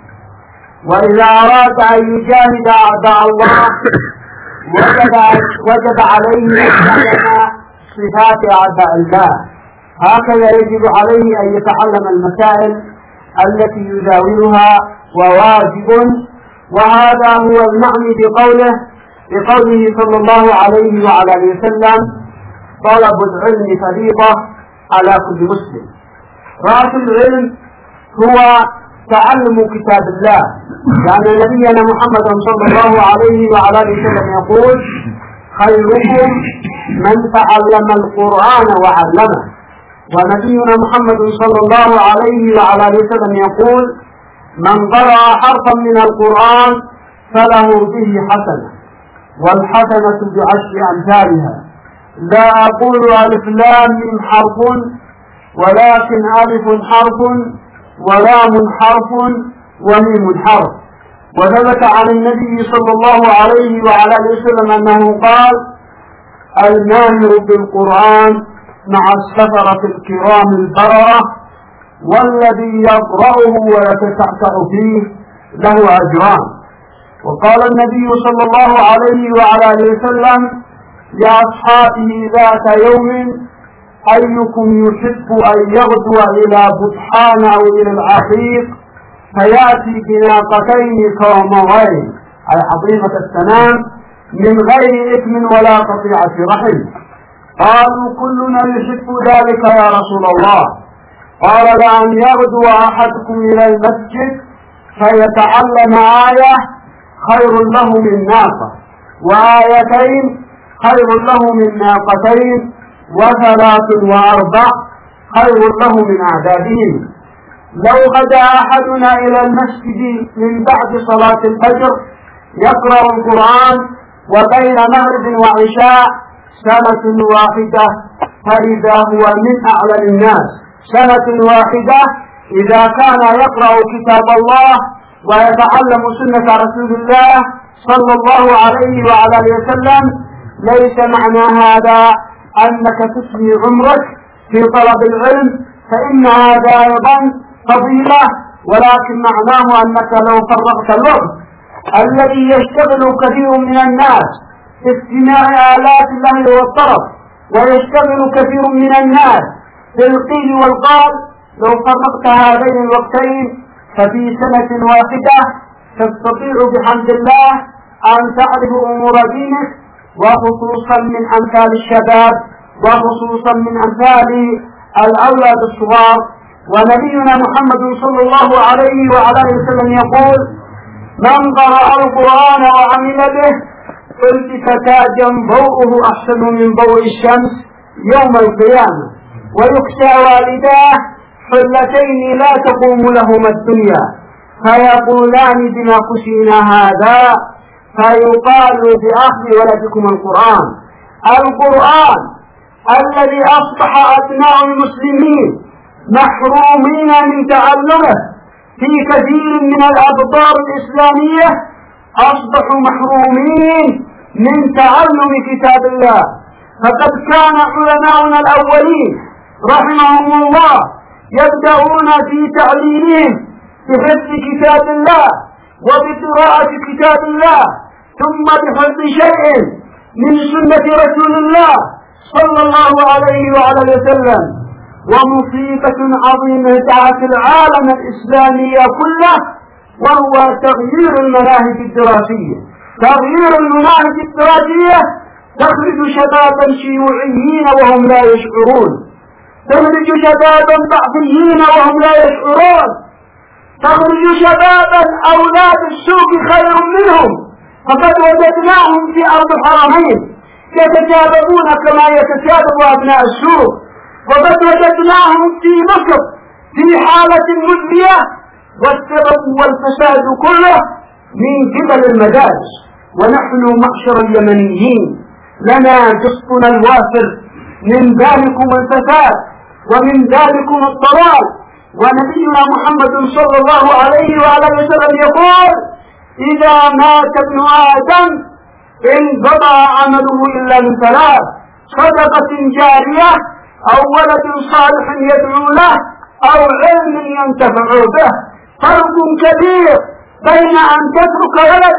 وإذا أراد أن يجاهد أعداء الله وجب, وجب عليه أن يعلم صفات أعداء الله. هكذا يجب عليه أن يتعلم المسائل التي يداولها، وواجب. وهذا هو المعني بقوله بقوله صلى الله عليه وعلى وسلم: طلب العلم فريضة على كل مسلم. رأس العلم هو تعلم كتاب الله، لأن نبينا محمد صلى الله عليه وعلى وسلم يقول: خيركم من تعلم القرآن وعلمه. ونبينا محمد صلى الله عليه وعلى وسلم يقول: من قرأ حرفا من القرآن فله به حسنة، والحسنة بعشر أمثالها. لا أقول ألف لام من حرف، ولكن ألف حرف ولام حرف وميم حرف. وثبت عن النبي صلى الله عليه وعلى آله وسلم أنه قال: الماهر بالقرآن مع السفرة الكرام البررة، والذي يقرأه ويتتعتع فيه له أجران. وقال النبي صلى الله عليه وعلى آله وسلم لأصحابه ذات يوم: أيكم يحب أن يغدو إلى بطحان أو إلى العقيق فيأتي بناقتين كومغين، أي عظيمة السنام، من غير إثم ولا قطيعة رحم. قالوا: كلنا يحب ذلك يا رسول الله. قال: لأن يغدو أحدكم إلى المسجد فيتعلم آية خير له من ناقة، وآيتين خير له من ناقتين، وثلاث وأربع خير له من أعدادهم. لو غدا أحدنا إلى المسجد من بعد صلاة الفجر يقرأ القرآن وبين مغرب وعشاء سنة واحدة فإذا هو من أعلم الناس. سنة واحدة إذا كان يقرأ كتاب الله ويتعلم سنة رسول الله صلى الله عليه وعلى آله وسلم، ليس معنى هذا أنك تسمي عمرك في طلب العلم، فإن هذا أيضا فضيلة، ولكن معناه أنك لو فرغت الوقت الذي يشتغل كثير من الناس في استماع آلات اللهو والطرب، ويشتغل كثير من الناس بالقيل والقال، لو فرغت هذين الوقتين ففي سنة واحدة تستطيع بحمد الله أن تعرف أمور دينك، وخصوصا من أمثال الشباب، وخصوصا من أمثال الأولاد الصغار. ونبينا محمد صلى الله عليه وعلى آله وسلم يقول: من قرأ القرآن وعمل به التفت جنبوه أحسن من ضوء الشمس يوم القيامة، ويكسى والداه حلتين لا تقوم لهما الدنيا، فيقولان بما كسينا هذا، فيقال بأخذ ولدكم القرآن. القرآن الذي أصبح أبناء المسلمين محرومين من تعلمه في كثير من الأبطار الإسلامية، أصبحوا محرومين من تعلم كتاب الله. فقد كان علماؤنا الأولين رحمهم الله يبدأون في تعليمهم بحفظ كتاب الله وبقراءة كتاب الله، ثم بحفظ شيء من سنة رسول الله صلى الله عليه وعلى وسلم. ومصيبة عظيمة دعت العالم الإسلامي كله، وهو تغيير المناهج الدراسية. تغيير المناهج الدراسية تخرج شبابا شيوعيين وهم لا يشعرون، تخرج شبابا بعثيين وهم لا يشعرون، تخرج شبابا أولاد السوق خير منهم، فقد وجدناهم في أرض الحرمين يتجاذبون كما يتجاذب أبناء السوق، وقد وجدناهم في مصر في حالة مزرية، والسبب والفساد كله من قبل المدارس. ونحن معشر اليمنيين لنا قسطنا الوافر من ذلكم الفساد ومن ذلكم الضلال. ونبينا محمد صلى الله عليه وعلى وسلم يقول: إذا مات ابن آدم انقضى عمله إلا من ثلاث: صدقة جارية، أو ولد صالح يدعو له، أو علم ينتفع به. فرق كبير بين أن تترك ولدك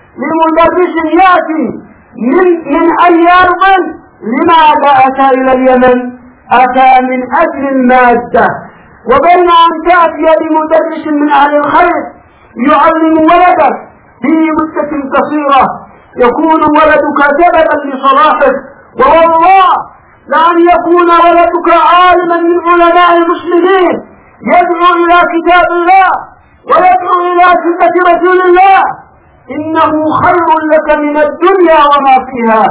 لمدرس يأتي من, من أي أرض. لماذا أتى إلى اليمن؟ أتى من أجل المادة. وبين أن تأتي لمدرس من أهل الخير يعلم ولدك في مدة قصيرة يكون ولدك سببا لصلاحك. والله لأن يكون ولدك عالما من علماء المسلمين يدعو إلى كتاب الله ويدعو إلى سنة رسول الله، إنه خير لك من الدنيا وما فيها.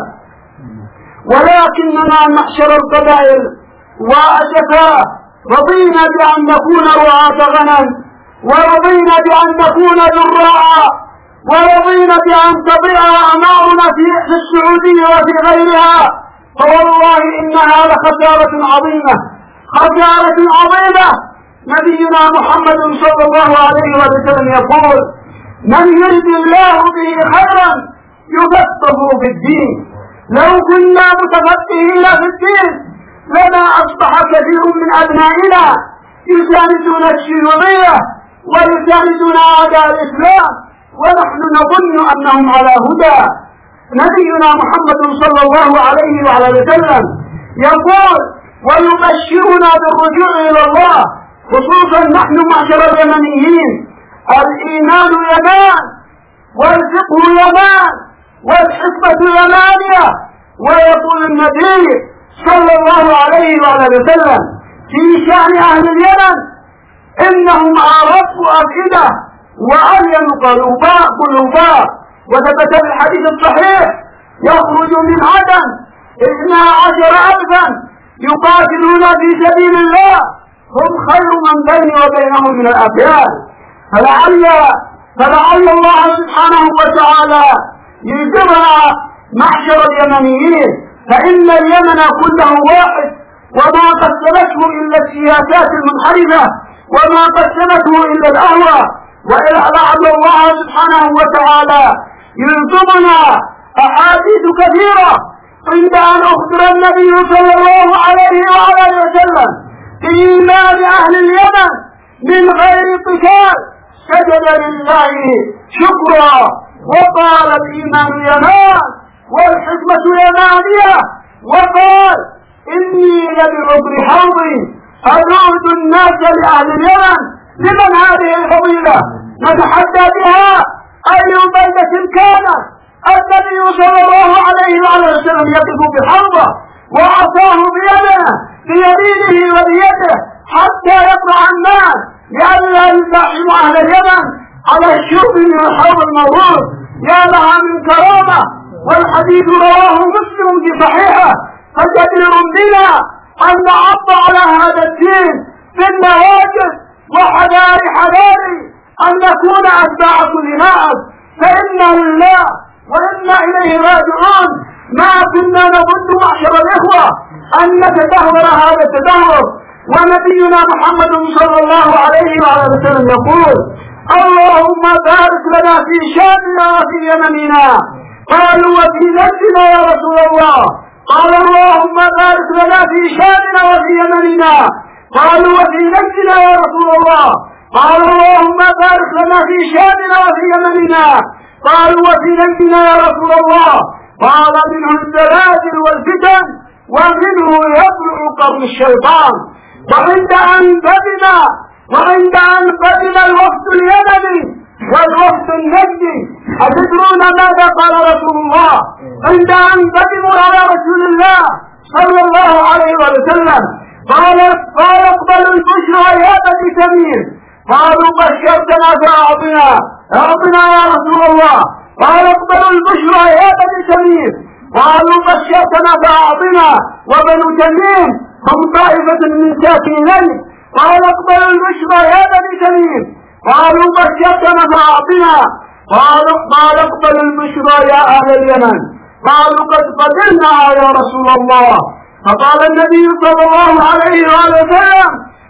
ولكننا معشر القبائل وأسفاء رضينا بأن نكون رعاة غنم، ورضينا بأن نكون ذراعا، ورضينا بأن تضيع أعمارنا في السعودية وفي غيرها. فوالله إنها لخسارة عظيمة، خسارة عظيمة. نبينا محمد صلى الله عليه وسلم يقول: من يرد الله به خيرا يفقهه في الدين. لو كنا متفقهين في الدين لما أصبح كثير من أبنائنا يساندون الشيوعية ويساندون أعداء الإسلام ونحن نظن أنهم على هدى. نبينا محمد صلى الله عليه وعلى وسلم يقول ويبشرنا بالرجوع إلى الله، خصوصا نحن معشر اليمنيين: الإيمان يمان، والفقه يمان، والحكمة يمانية. ويقول النبي صلى الله عليه وعلى وسلم في شأن أهل اليمن: إنهم أرق أفئدة وألين قلوبا. وثبت في الحديث الصحيح: يخرج من عدن اثنا عشر ألفا يقاتلون في سبيل الله، هم خير من بيني وبينهم من الأبيان. فلعل فلعل الله سبحانه وتعالى يجمع معشر اليمنيين، فإن اليمن كله واحد، وما قسمته إلا السياسات المنحرفة، وما قسمته إلا الأهوى. ولعل الله سبحانه وتعالى يلزمنا أحاديث كثيرة عند أن أخبر النبي صلى الله عليه وآله وسلم بإيمان أهل اليمن من غير قتال سجد لله شكرا وقال: الإيمان يمان والحكمة يمانية. وقال: إني لبعبر حوضي أدعو الناس لأهل اليمن. لمن هذه الفضيلة نتحدى بها؟ أي بلدة كانت النبي صلى الله عليه وسلم يقف بحوضه وعصاه بيده بيمينه وبيده حتى يقطع الناس لئلا يزاحم أهل اليمن على الشرب من الحوض الموروث. يا لها من كرامة. والحديث رواه مسلم في صحيحه. فجدير بنا أن نعض على هذا الدين بالنواجذ وحذار حذاري أن نكون أتباع كل ناس، فإنا لله وإنا إليه راجعون. ما كنا نظن معشر الإخوة أن نتدهور هذا التدهور. ونبينا محمد صلى الله عليه وسلم يقول: اللهم بارك لنا في شامنا وفي يمننا. قالوا: وفي نفسنا يا رسول الله؟ قال: اللهم بارك لنا في شامنا وفي يمننا. قالوا: وفي نفسنا يا رسول الله؟ قال: اللهم بارك لنا في شامنا وفي يمننا. قالوا: وفي نفسنا يا رسول الله؟ قال: منه الزلازل والفتن ومنه يطلع قرن الشيطان. وعند أن قدم وعند أن قدم الوفد اليمني والوفد النجدي، أتدرون ماذا قال رسول الله عند أن قدموا على رسول الله صلى الله عليه وسلم؟ قال: قال: اقبلوا البشرى يا بني تميم. قالوا: بشرتنا فأعطنا أعطنا يا رسول الله. قال: اقبلوا البشرى يا بني تميم. قالوا: بشرتنا فأعطنا. وبنو تميم هم طائفة من ساكنين. قال: اقبلوا البشرى يا بني تميم. قالوا: بشرتنا فأعطنا. قالوا: قال: اقبلوا البشرى يا أهل اليمن. قالوا: قد قبلنا يا رسول الله. فقال النبي صلى الله عليه وسلم: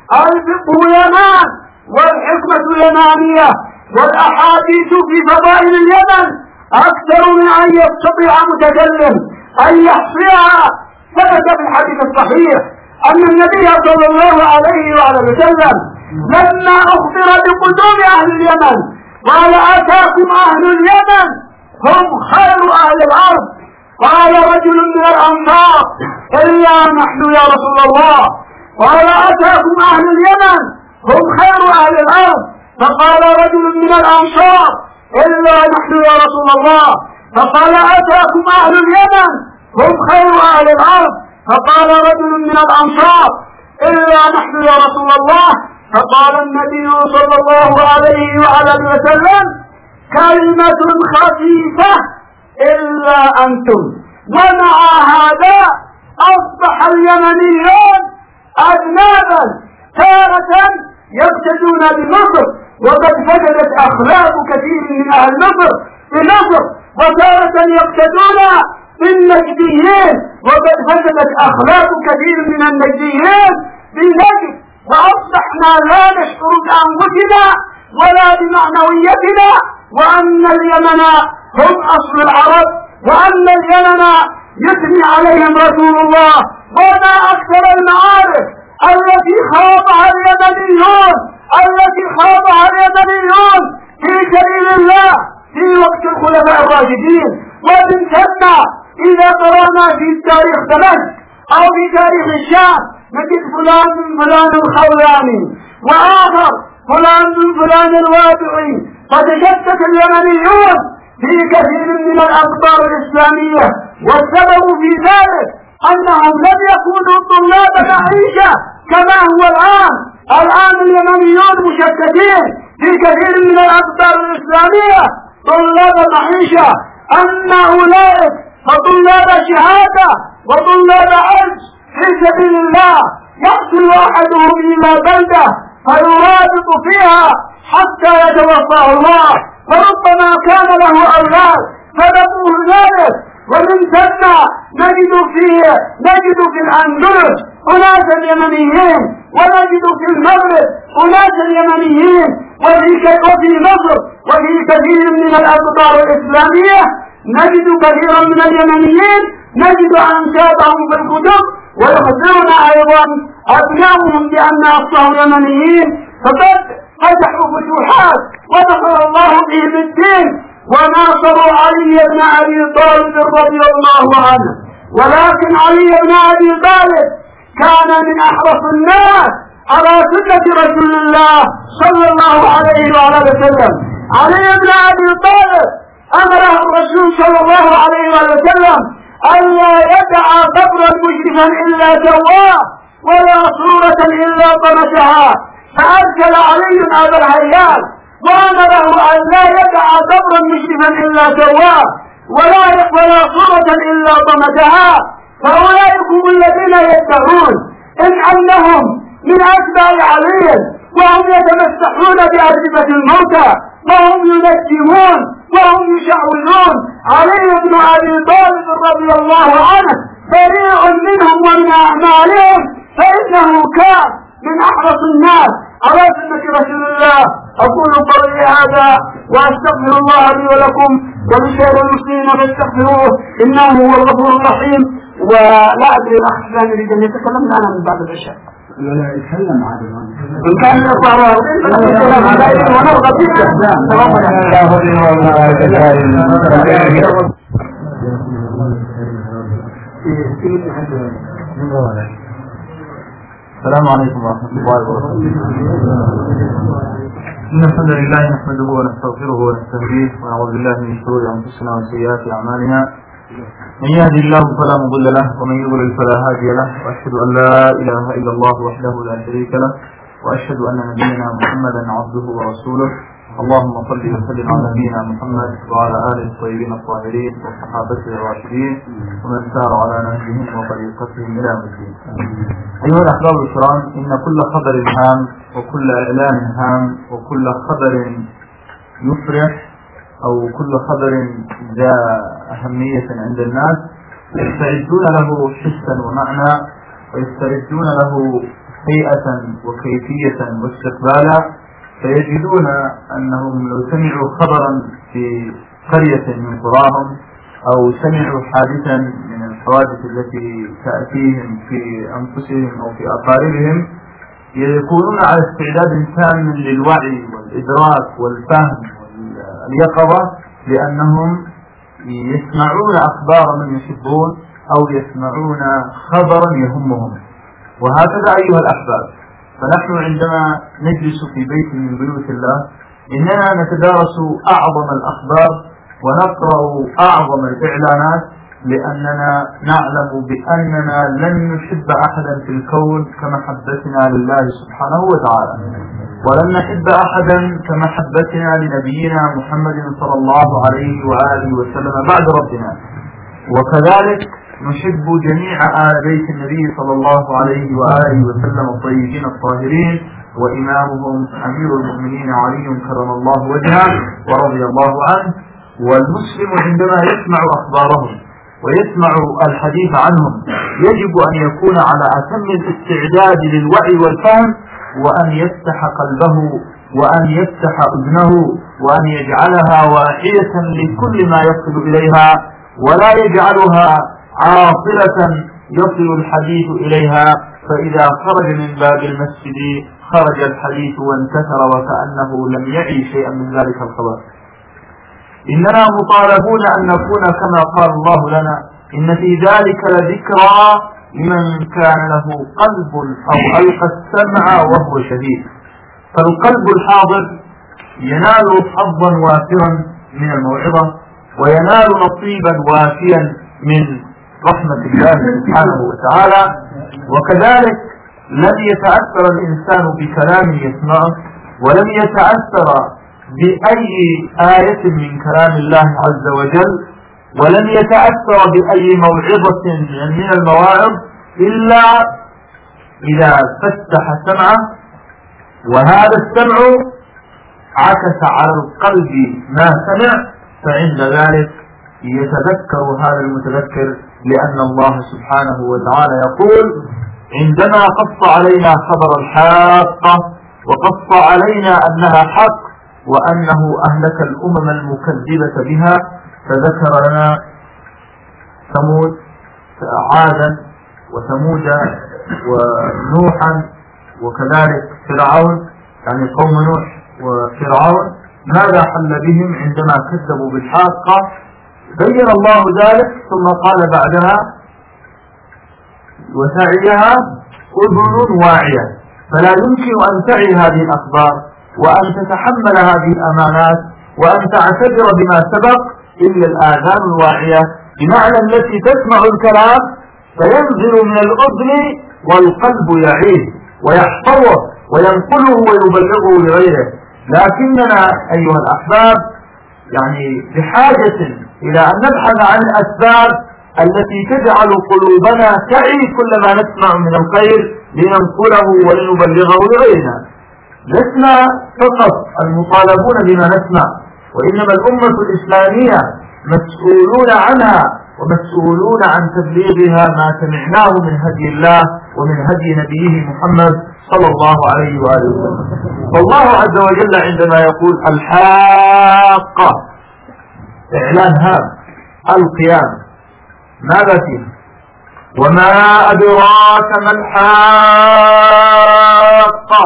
الفقه يمان والحكمة يمانية. والأحاديث في فضائل اليمن أكثر من أن يستطيع متكلم أن يحصيها. ثبت في الحديث الصحيح أن النبي صلى الله عليه وسلم لما أخبر بقدوم أهل اليمن قال: أتاكم أهل اليمن هم خير أهل الأرض. قال رجل من الأنصار: إلا نحن يا رسول الله. قال: أتاكم أهل اليمن هم خير أهل الأرض. فقال رجل من الأنصار: إلا نحن يا رسول الله. فقال: أتاكم أهل اليمن هم خير أهل الأرض. فقال رجل من الأنصار: إلا نحن يا رسول الله. فقال النبي صلى الله عليه وعلى وسلم: كلمة خفيفة إلا أنتم. ومع هذا أصبح اليمنيون أذنابا تارة يقتدون بمصر، وقد فسدت أخلاق كثير من أهل مصر بمصر، وتارة يقتدون بالنجديين، وقد فسدت أخلاق كثير من النجديين بنجد وأصبحنا لا نشعر بأنفسنا ولا بمعنويتنا، وأن اليمن هم أصل العرب، وأن اليمن يثني عليهم رسول الله. وما أكثر المعارك التي خاضها اليمنيون التي خاضها اليمنيون في سبيل الله في وقت الخلفاء الراشدين. ومن ثم إذا قرأنا في تاريخ دمشق أو في تاريخ الشام نجد فلان من فلان الخولاني وآخر فلان من فلان الوادعي. فتشتت اليمنيون في كثير من الأخبار الإسلامية، والسبب في ذلك أنهم لم يكونوا طلاب معيشة كما هو الآن. الآن اليمنيون مشتتين في كثير من الأخبار الإسلامية طلاب معيشة، أما أولئك فطلاب شهادة وطلاب عز في سبيل الله. يأتي أحدهم إلى بلدة فيرابط فيها حتى يتوفاه الله، فربما كان له أولاد فنبوه ذلك. ومن ثم نجد فيه نجد في الأندلس أناسا يمنيين، ونجد في المغرب أناسا يمنيين، وفي مصر وفي كثير من الأقطار الإسلامية نجد كثيرا من اليمنيين، نجد أنسابهم في الكتب، ويخبرنا أيضا أبنائهم بأن أصلهم يمنيين. فقد فتحوا فتوحات ونصر الله بهم الدين وناصروا علي بن أبي طالب رضي الله عنه. ولكن علي بن أبي طالب كان من أحرص الناس على سنة رسول الله صلى الله عليه وعلى وسلم. علي بن أبي طالب أمره الرسول صلى الله عليه وسلم ألا يدع قبرا مشرفا إلا سواه ولا صورة إلا طمسها، فأرسل علي أبا الهيال وأمره أن لا يدع قبرا مشرفا إلا سواه ولا ولا صورة إلا طمسها. فأولئكم الذين يدعون إن أنهم من أتباع علي وهم يتمسحون بأرجفة الموتى وهم ينجمون وهم يشعوذون. علي بن أبي طالب رضي الله عنه بريء منهم ومن أعمالهم، فإنه كان من أحرص الناس على سنة رسول الله. أقول قولي هذا وأستغفر الله لي ولكم ولسائر المسلمين فاستغفروه إنه هو الغفور الرحيم. ولا أدري الأخ فلان يريد أن يتكلم معنا من بعد العشاء. لا يتكلم عادي. إن كان يطلع السلام عليكم ونرغب بك. السلام عليكم ورحمة الله وبركاته. إن الحمد لله نحمده ونستغفره ونستهديه ونعوذ بالله من شرور أنفسنا وسيئات أعمالنا. من يهدي الله فلا مضل له ومن يضلل فلا هادي له، وأشهد أن لا إله إلا الله وحده لا شريك له، وأشهد أن نبينا محمدا عبده ورسوله. اللهم صل وسلم على نبينا محمد وعلى آله الطيبين الطاهرين وصحابته الراشدين ومن سار على نهجهم وطريقتهم إلى يوم الدين. أيها الأحباب الكرام، إن كل خبر هام وكل إعلان هام وكل خبر يفرح أو كل خبر ذا أهمية عند الناس يستعدون له حسا ومعنى، ويستعدون له هيئة وكيفية واستقبالا، فيجدون أنهم لو سمعوا خبرا في قرية من قراهم أو سمعوا حادثا من الحوادث التي تأتيهم في أنفسهم أو في أقاربهم يكونون على استعداد تام للوعي والإدراك والفهم واليقظة، لأنهم يسمعون أخبار من يحبون أو يسمعون خبرا يهمهم. وهكذا أيها الأحباب، فنحن عندما نجلس في بيت من بيوت الله إننا نتدارس أعظم الأخبار ونقرأ أعظم الإعلانات، لأننا نعلم بأننا لن نحب أحدا في الكون كمحبتنا لله سبحانه وتعالى، ولن نحب أحدا كمحبتنا لنبينا محمد صلى الله عليه وآله وسلم بعد ربنا. وكذلك نحب جميع آل بيت النبي صلى الله عليه وآله وسلم الطيبين الطاهرين، وإمامهم أمير المؤمنين علي كرم الله وجهه ورضي الله عنه. والمسلم عندما يسمع أخبارهم ويسمع الحديث عنهم يجب أن يكون على أتم الاستعداد للوعي والفهم، وأن يفتح قلبه وأن يفتح أذنه وأن يجعلها واعية لكل ما يصل إليها، ولا يجعلها عاطلة يصل الحديث إليها، فإذا خرج من باب المسجد خرج الحديث وانتثر وكأنه لم يعي شيئا من ذلك الخبر. إننا مطالبون أن نكون كما قال الله لنا: إن في ذلك لذكرى لمن كان له قلب أو ألقى السمع وهو شهيد. فالقلب الحاضر ينال حظا وافرا من الموعظة، وينال نصيبا وافيا من رحمة الله سبحانه وتعالى. وكذلك لم يتأثر الإنسان بكلام يسمعه، ولم يتأثر بأي آية من كلام الله عز وجل، ولم يتأثر بأي موعظة من المواعظ إلا إذا فتح سمعه، وهذا السمع عكس على القلب ما سمع، فعند ذلك يتذكر هذا المتذكر، لأن الله سبحانه وتعالى يقول: عندما قص علينا خبر الحاقة وقص علينا أنها حق وأنه أهلك الأمم المكذبة بها، فذكر لنا ثمود عادا وثمود ونوحا وكذلك فرعون، يعني قوم نوح وفرعون، ماذا حل بهم عندما كذبوا بالحاقة. بين الله ذلك ثم قال بعدها: وسعيها أذن واعية. فلا يمكن أن تعي هذه الأخبار وأن تتحمل هذه الأمانات وأن تعتبر بما سبق إلا الآذان الواعية، بمعنى التي تسمع الكلام فينزل من الأذن والقلب يعيه ويحفظه وينقله ويبلغه لغيره. لكننا أيها الأحباب يعني بحاجة إلى أن نبحث عن الأسباب التي تجعل قلوبنا تعي كل ما نسمع من الخير لننقله ولنبلغه لغيرنا. لسنا فقط المطالبون بما نسمع، وإنما الأمة الإسلامية مسؤولون عنها ومسؤولون عن تبليغها ما سمعناه من هدي الله ومن هدي نبيه محمد صلى الله عليه وآله وسلم. فالله عز وجل عندما يقول الحاقة إعلان هام القيامة، ماذا فيه؟ وما أدراك ما الحاقة.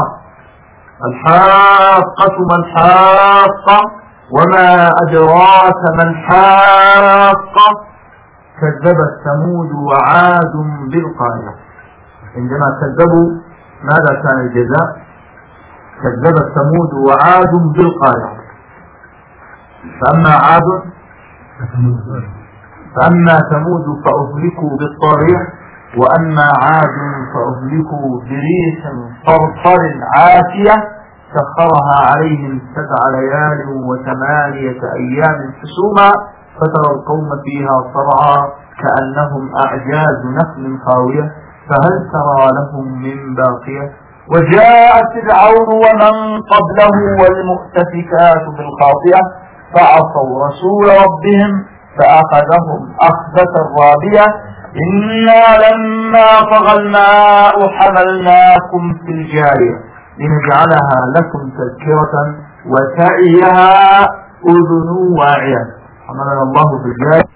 الحاقة ما الحاقة وما أدراك ما الحاقة. كذبت ثمود وعاد بالقارعة. عندما كذبوا ماذا كان الجزاء؟ كذبت ثمود وعاد بالقارعة. فأما عاد فأما ثمود فأهلكوا بالطريق، وأما عاد فأهلكوا بريح صرصر عاتية سخرها عليهم سبع ليال وثمانية أيام حسوما فترى القوم فيها صرعى كأنهم أعجاز نخل خاوية فهل ترى لهم من باقية. وجاء فرعون ومن قبله والمؤتفكات بالخاطئة فعصوا رسول ربهم فأخذهم أخذة رابية. إنا لما طغى الماء حملناكم في الجارية لنجعلها لكم تذكرة وتعيها أذن واعية. حملنا الله في الجارية.